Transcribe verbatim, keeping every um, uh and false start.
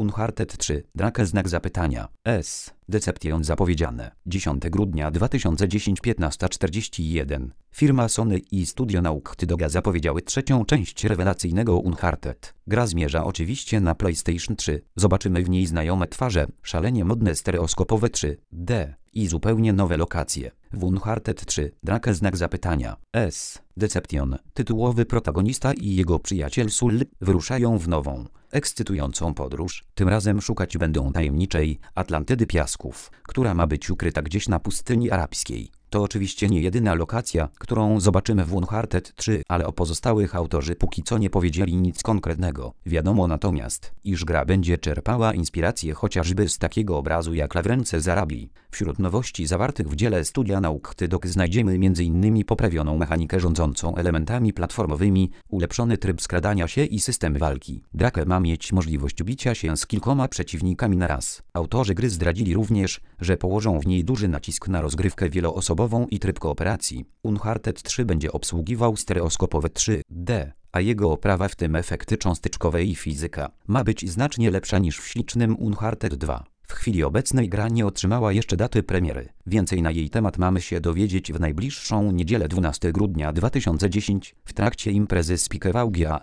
Uncharted trzy, Drake znak zapytania, S, Deception zapowiedziane, dziesiątego grudnia dwa tysiące dziesiątego, piętnasta czterdzieści jeden. Firma Sony i studio Naughty Doga zapowiedziały trzecią część rewelacyjnego Uncharted. Gra zmierza oczywiście na PlayStation trzy. Zobaczymy w niej znajome twarze, szalenie modne stereoskopowe trzy D i zupełnie nowe lokacje. W Uncharted trzy, Drake znak zapytania, S, Deception, tytułowy protagonista i jego przyjaciel Sul wyruszają w nową, ekscytującą podróż. Tym razem szukać będą tajemniczej Atlantydy Piasków, która ma być ukryta gdzieś na pustyni arabskiej. To oczywiście nie jedyna lokacja, którą zobaczymy w Uncharted trzy, ale o pozostałych autorzy póki co nie powiedzieli nic konkretnego. Wiadomo natomiast, iż gra będzie czerpała inspirację chociażby z takiego obrazu jak Lawrence z Arabii. Wśród nowości zawartych w dziele studia Naughty Dog znajdziemy między innymi poprawioną mechanikę rządzącą elementami platformowymi, ulepszony tryb skradania się i system walki. Drake ma mieć możliwość bicia się z kilkoma przeciwnikami naraz. Autorzy gry zdradzili również, że położą w niej duży nacisk na rozgrywkę wieloosobową i tryb kooperacji. Uncharted trzy będzie obsługiwał stereoskopowe trzy D, a jego oprawa, w tym efekty cząsteczkowe i fizyka, ma być znacznie lepsza niż w ślicznym Uncharted dwa. W chwili obecnej gra nie otrzymała jeszcze daty premiery. Więcej na jej temat mamy się dowiedzieć w najbliższą niedzielę dwunastego grudnia dwa tysiące dziesiątego w trakcie imprezy Speak About G A